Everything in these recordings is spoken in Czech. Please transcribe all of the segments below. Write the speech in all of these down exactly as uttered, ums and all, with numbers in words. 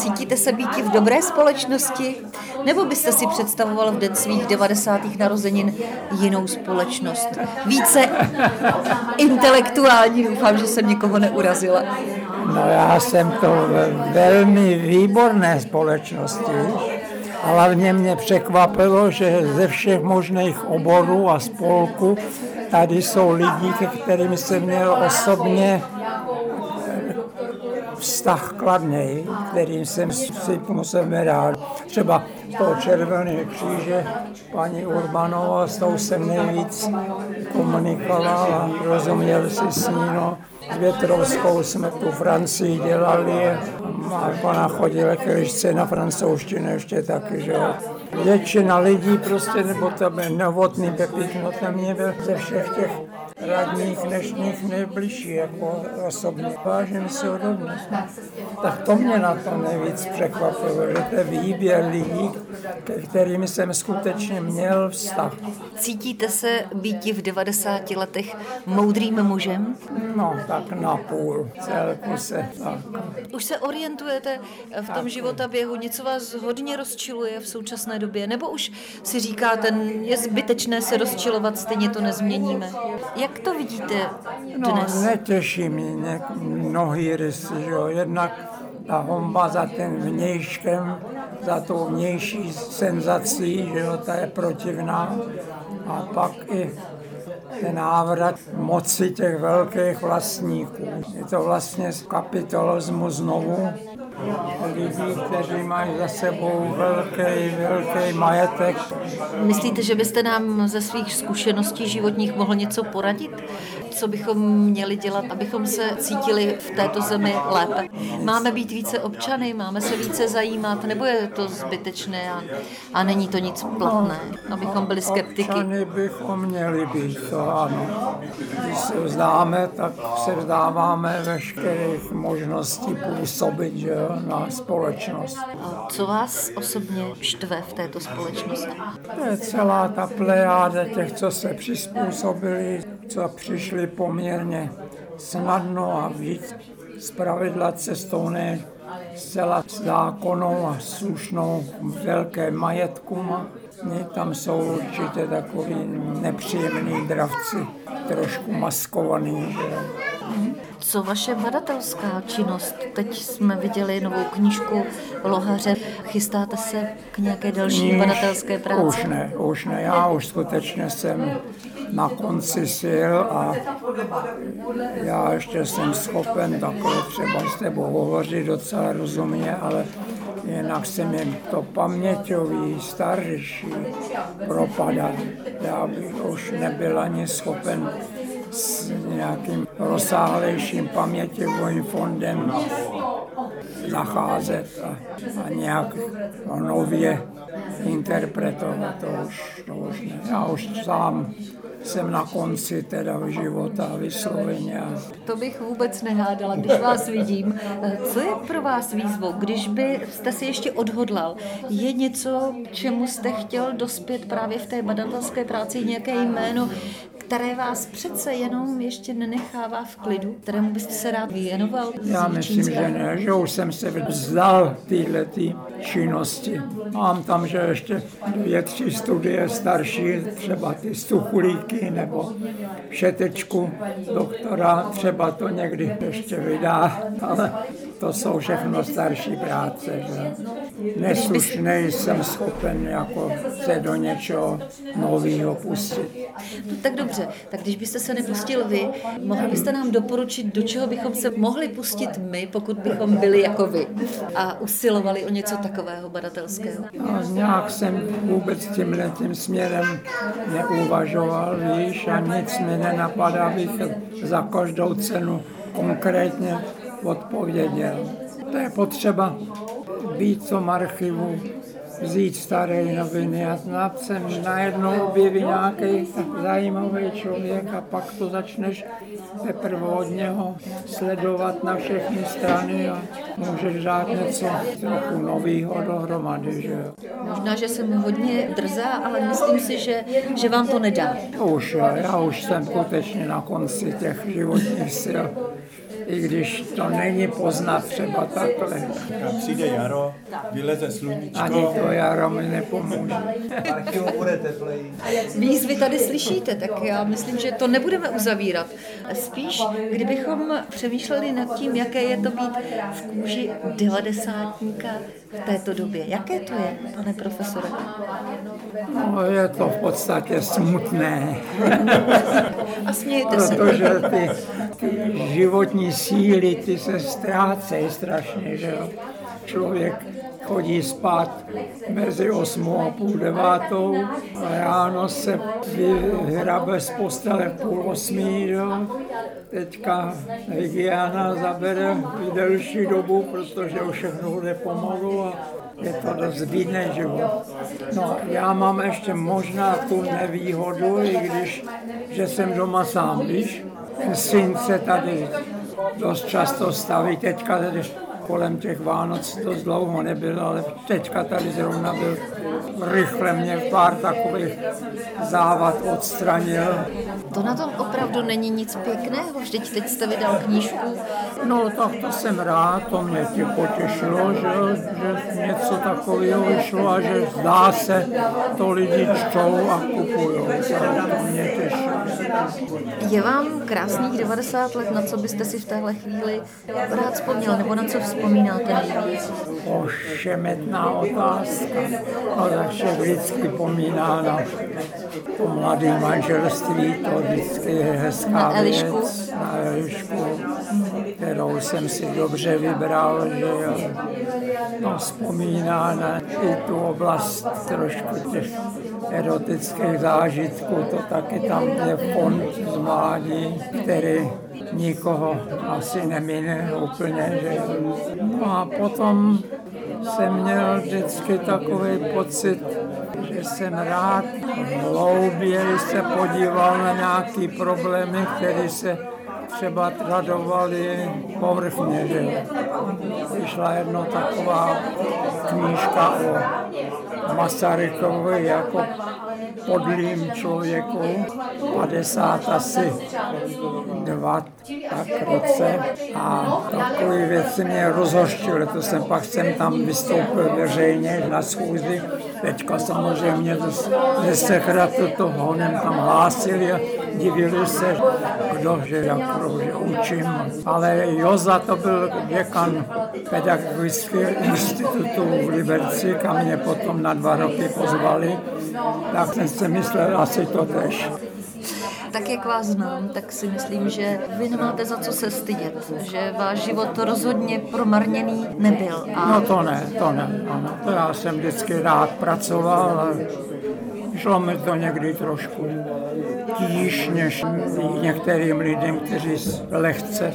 Cítíte se býti v dobré společnosti? Nebo byste si představoval v den svých devadesátých narozenin jinou společnost? Více intelektuální, doufám, že jsem někoho neurazila. No já jsem to ve velmi výborné společnosti. A hlavně mě překvapilo, že ze všech možných oborů a spolků tady jsou lidi, ke kterým jsem měl osobně vztah kladný, kterým jsem si musel rád. Třeba toho Červeného kříže, paní Urbanová, s tou jsem nejvíc komunikoval a rozuměl si s ní. No. S Větrovskou jsme tu Francii dělali a ona chodila koližce na francouzštinu ještě taky, že jo. Většina lidí prostě, nebo to byl Novotný Pepík, no to mě byl ze všech těch radních dnešních nejbližší, jako osobně. Vážím si ho dodnes. Tak to mě na to nejvíc překvapilo, že to je výběr lidí, ke kterým jsem skutečně měl vztah. Cítíte se býti v devadesáti letech moudrým mužem? No, tak napůl, celku se tak. Už se orientujete v tom životaběhu, něco vás hodně rozčiluje v současné době, nebo už si říkáte, je zbytečné se rozčilovat, stejně to nezměníme? Jak to vidíte dnes? No, netěší mě mnohý rysy, že jo, jednak ta honba za ten vnějškem, za tou vnější senzací, že jo, ta je protivná. A pak i ten návrat moci těch velkých vlastníků. Je to vlastně kapitalismus znovu. Lidí, kteří mají za sebou velký, velký majetek. Myslíte, že byste nám ze svých zkušeností životních mohl něco poradit? Co bychom měli dělat, abychom se cítili v této zemi lépe? Máme být více občany, máme se více zajímat, nebo je to zbytečné a, a není to nic platné, abychom byli skeptiky? Občany bychom měli být, to ano. Když se vzdáme, tak se vzdáváme veškerých možností působit, že jo, na společnost. A co vás osobně štve v této společnosti? To je celá ta plejáda těch, co se přizpůsobili, co přišli poměrně snadno a víc zpravidla cestou ne zcela zákonnou a slušnou velké majetkům. Tam jsou určitě takový nepříjemný dravci, trošku maskovaný. Že? Co vaše badatelská činnost? Teď jsme viděli novou knížku Lohaře. Chystáte se k nějaké další Kníž, badatelské práci? Už ne, už ne. Já už skutečně jsem na konci sil a já ještě jsem schopen takhle třeba s tebou hovořit docela rozumně, ale jinak se mi to paměťový, starší propadá. Já bych už nebyl ani schopen s nějakým rozsáhlejším paměťovým fondem zacházet a, a nějak nově interpretovat. To už, to už ne. Já už sám jsem na konci teda života vysloveně. To bych vůbec nehádala, když vás vidím. Co je pro vás výzvou, když byste si ještě odhodlal? Je něco, čemu jste chtěl dospět právě v té badatelské práci, nějaké jméno, které vás přece jenom ještě nenechává v klidu, kterému byste se rád věnoval? Já myslím, že ne, že už jsem se vzdal této činnosti. Mám tam, že ještě dvě, tři studie starší, třeba ty Stuchlíky nebo Šetečku doktora, třeba to někdy ještě vydá, ale to jsou všechno starší práce. Že? Neslušnej jsem schopen jako se do něčeho nového pustit. No tak dobře, tak když byste se nepustil vy, mohli byste nám doporučit, do čeho bychom se mohli pustit my, pokud bychom byli jako vy a usilovali o něco takového badatelského? No, nějak jsem vůbec tímhletím směrem neuvažoval, víš, a nic mi nenapadá, abych za každou cenu konkrétně odpověděl. To je potřeba být v tom archivu, vzít staré noviny a snad se najednou objeví nějaký zajímavý člověk a pak to začneš teprve od něho sledovat na všechny strany a můžeš dát něco trochu nového dohromady. Že? Možná, že jsem hodně drzá, ale myslím si, že, že vám to nedá. Už, já už jsem skutečně na konci těch životních sil. i když to není poznat třeba takhle. A přijde jaro, vyleze sluníčko. Ani to jaro mi nepomůže. bude tepleji. Výzvy tady slyšíte, tak já myslím, že to nebudeme uzavírat. Spíš, kdybychom přemýšleli nad tím, jaké je to být v kůži devadesátníka v této době. Jaké to je, pane profesore? No, je to v podstatě smutné. A smějte se. Protože ty, ty životní síly, ty se ztrácejí strašně, že jo. Člověk chodí spát mezi osmou a půl devátou a ráno se vyhrabe z postele v půl osmí, jo. Teďka hygiena zabere delší dobu, protože už všechno bude pomalu a je to dost bídný život. No, já mám ještě možná tu nevýhodu, i když, že jsem doma sám, víš. Syn se tady dost často staví, teďka tady kolem těch Vánoc dost dlouho nebyl, ale teďka tady zrovna byl. Rychle mě pár takových závad odstranil. To na tom opravdu není nic pěkného, vždyť teď jste vydal knížku. No tak to jsem rád, to mě tě potěšilo, že, že něco takového vyšlo a že zdá se, to lidi čtou a kupujou. To mě těší. Je vám krásných devadesát let, na co byste si v téhle chvíli rád vzpomněl, nebo na co vzpomínáte nejvíc? Ošemetná otázka. No takže vždycky pomíná na to mladé manželství, to vždycky je hezká na Elišku. věc. Na Elišku, kterou jsem si dobře vybral, že jo. No, vzpomíná na i tu oblast trošku těch erotických zážitků, to taky tam je fond z mládí, který nikoho asi nemine úplně, že jo. No a potom jsem měl vždycky takový pocit, že jsem rád hlouběji se podíval na nějaké problémy, které se třeba tradovaly povrchně, že vyšla jedno taková knížka o Masarykovi jako podlým člověku, padesát asi dva tak roce a takový věci mě rozhořčily, to jsem pak jsem tam vystoupil veřejně na schůzi, teďka samozřejmě ze sekretu to honem tam hlásili a divili se, kdo, že jak že učím. Ale Joza to byl děkan pedagogického institutu v Liberci, kam mě potom na dva roky pozvali, tak jsem si myslel asi to tež. Tak jak vás znám, tak si myslím, že vy nemáte za co se stydět, že váš život rozhodně promarněný nebyl. A... No to ne, to ne, ano. To já jsem vždycky rád pracoval a šlo mi to někdy trošku tíž, než některým lidem, kteří lehce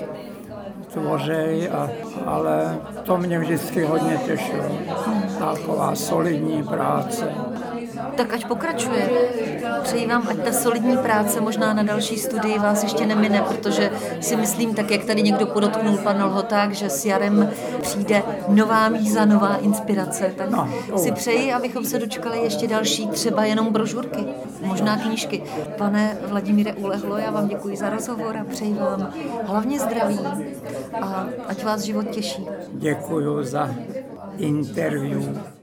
tvoří, a, ale to mě vždycky hodně těšilo. Taková solidní práce. Tak ať pokračuje. Přeji vám, ať ta solidní práce možná na další studii vás ještě nemine, protože si myslím, tak jak tady někdo podotknul, pan Lhoták, že s jarem přijde nová míza, nová inspirace. Tak no, si přeji, abychom se dočkali ještě další, třeba jenom brožurky, možná knížky. Pane Vladimíre Ulehlo, já vám děkuji za rozhovor a přeji vám hlavně zdraví a ať vás život těší. Děkuji za interview.